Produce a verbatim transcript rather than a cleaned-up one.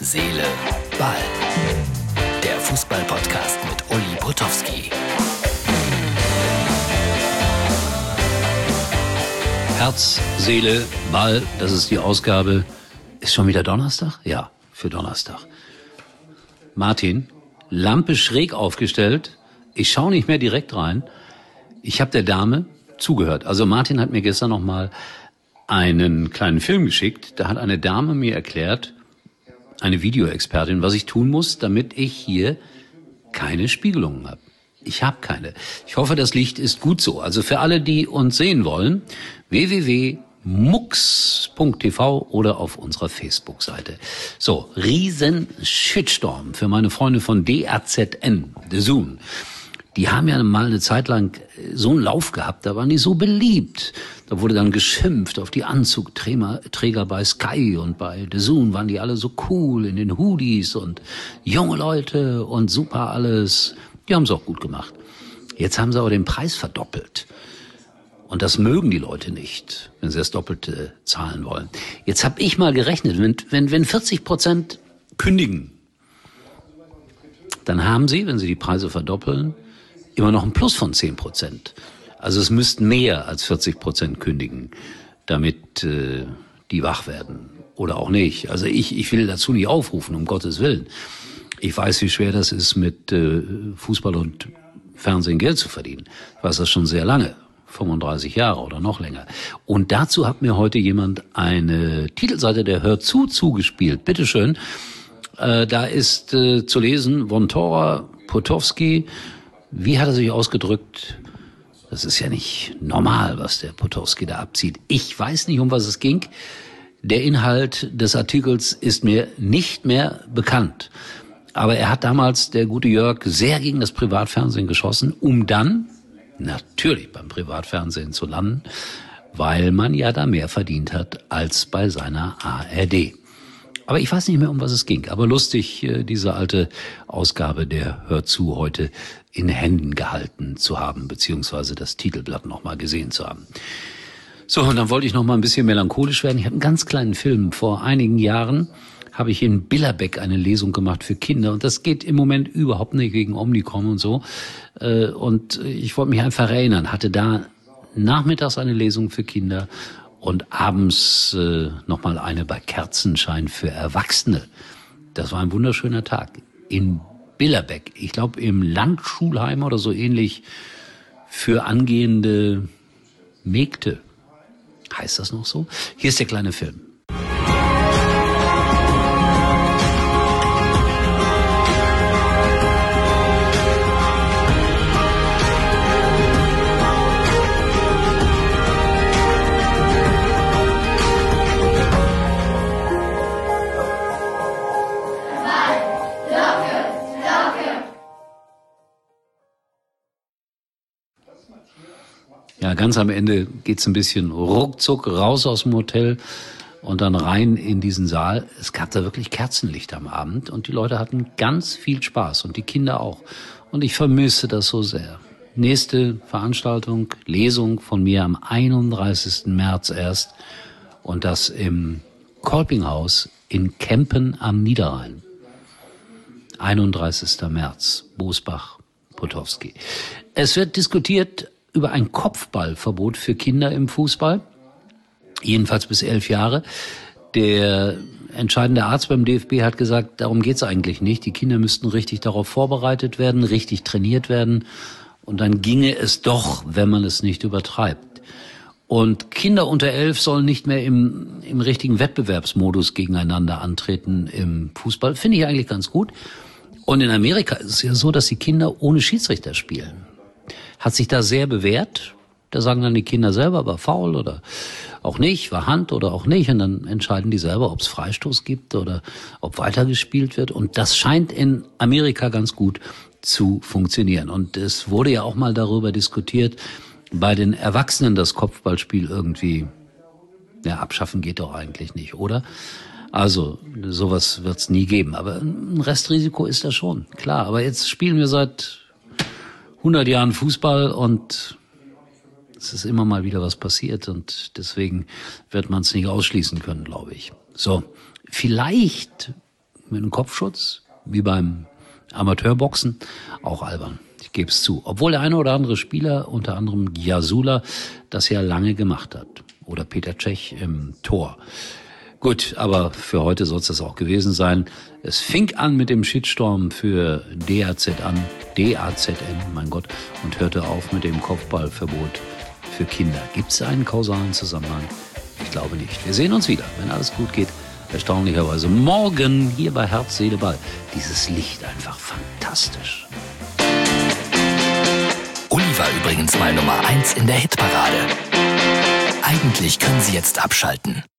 Seele, Ball. Der Fußball-Podcast mit Uli Potowski. Herz, Seele, Ball, das ist die Ausgabe. Ist schon wieder Donnerstag? Ja, für Donnerstag. Martin, Lampe schräg aufgestellt. Ich schaue nicht mehr direkt rein. Ich habe der Dame zugehört. Also Martin hat mir gestern noch mal einen kleinen Film geschickt. Da hat eine Dame mir erklärt, eine Videoexpertin, was ich tun muss, damit ich hier keine Spiegelungen habe. Ich habe keine. Ich hoffe, das Licht ist gut so. Also für alle, die uns sehen wollen, w w w punkt mux punkt t v oder auf unserer Facebook-Seite. So, riesen Shitstorm für meine Freunde von D A Z N, The Zone. Die haben ja mal eine Zeit lang so einen Lauf gehabt, da waren die so beliebt. Da wurde dann geschimpft auf die Anzugträger bei Sky und bei The Zone waren die alle so cool in den Hoodies und junge Leute und super alles. Die haben es auch gut gemacht. Jetzt haben sie aber den Preis verdoppelt. Und das mögen die Leute nicht, wenn sie das Doppelte zahlen wollen. Jetzt habe ich mal gerechnet, wenn, wenn, wenn vierzig Prozent kündigen, dann haben sie, wenn sie die Preise verdoppeln, immer noch ein Plus von zehn Prozent. Also es müssten mehr als vierzig Prozent kündigen, damit äh, die wach werden. Oder auch nicht. Also ich, ich will dazu nicht aufrufen, um Gottes Willen. Ich weiß, wie schwer das ist, mit äh, Fußball und Fernsehen Geld zu verdienen. Ich weiß das schon sehr lange. fünfunddreißig Jahre oder noch länger. Und dazu hat mir heute jemand eine Titelseite der Hör zu zugespielt. Bitteschön. Äh, da ist äh, zu lesen, Vontora Potowski. Wie hat er sich ausgedrückt? Das ist ja nicht normal, was der Potowski da abzieht. Ich weiß nicht, um was es ging. Der Inhalt des Artikels ist mir nicht mehr bekannt. Aber er hat damals, der gute Jörg, sehr gegen das Privatfernsehen geschossen, um dann natürlich beim Privatfernsehen zu landen, weil man ja da mehr verdient hat als bei seiner A R D. Aber ich weiß nicht mehr, um was es ging. Aber lustig, diese alte Ausgabe der Hör zu heute in Händen gehalten zu haben, beziehungsweise das Titelblatt noch mal gesehen zu haben. So, und dann wollte ich noch mal ein bisschen melancholisch werden. Ich habe einen ganz kleinen Film. Vor einigen Jahren habe ich in Billerbeck eine Lesung gemacht für Kinder. Und das geht im Moment überhaupt nicht wegen Omikron und so. Und ich wollte mich einfach erinnern, hatte da nachmittags eine Lesung für Kinder und abends äh, nochmal eine bei Kerzenschein für Erwachsene. Das war ein wunderschöner Tag in Billerbeck. Ich glaube im Landschulheim oder so ähnlich für angehende Mägde. Heißt das noch so? Hier ist der kleine Film. Ja, ganz am Ende geht's ein bisschen ruckzuck raus aus dem Hotel und dann rein in diesen Saal. Es gab da wirklich Kerzenlicht am Abend und die Leute hatten ganz viel Spaß und die Kinder auch. Und ich vermisse das so sehr. Nächste Veranstaltung, Lesung von mir am einunddreißigsten März erst und das im Kolpinghaus in Kempen am Niederrhein. einunddreißigsten März, Bosbach, Potowski. Es wird diskutiert über ein Kopfballverbot für Kinder im Fußball, jedenfalls bis elf Jahre. Der entscheidende Arzt beim D F B hat gesagt, darum geht's eigentlich nicht. Die Kinder müssten richtig darauf vorbereitet werden, richtig trainiert werden und dann ginge es doch, wenn man es nicht übertreibt. Und Kinder unter elf sollen nicht mehr im, im richtigen Wettbewerbsmodus gegeneinander antreten im Fußball. Finde ich eigentlich ganz gut. Und in Amerika ist es ja so, dass die Kinder ohne Schiedsrichter spielen. Hat sich da sehr bewährt. Da sagen dann die Kinder selber, war faul oder auch nicht, war Hand oder auch nicht. Und dann entscheiden die selber, ob es Freistoß gibt oder ob weitergespielt wird. Und das scheint in Amerika ganz gut zu funktionieren. Und es wurde ja auch mal darüber diskutiert, bei den Erwachsenen das Kopfballspiel irgendwie, ja, abschaffen geht doch eigentlich nicht, oder? Also sowas wird's nie geben. Aber ein Restrisiko ist da schon, klar. Aber jetzt spielen wir seit hundert Jahren Fußball und es ist immer mal wieder was passiert und deswegen wird man es nicht ausschließen können, glaube ich. So, vielleicht mit einem Kopfschutz, wie beim Amateurboxen, auch albern. Ich gebe es zu. Obwohl der eine oder andere Spieler, unter anderem Jasula, das ja lange gemacht hat. Oder Peter Cech im Tor. Gut, aber für heute soll es das auch gewesen sein. Es fing an mit dem Shitstorm für D A Z an, D A Z N, mein Gott, und hörte auf mit dem Kopfballverbot für Kinder. Gibt es einen kausalen Zusammenhang? Ich glaube nicht. Wir sehen uns wieder, wenn alles gut geht. Erstaunlicherweise morgen hier bei Herz, Seele, Ball. Dieses Licht einfach fantastisch. Uli war übrigens mal Nummer eins in der Hitparade. Eigentlich können Sie jetzt abschalten.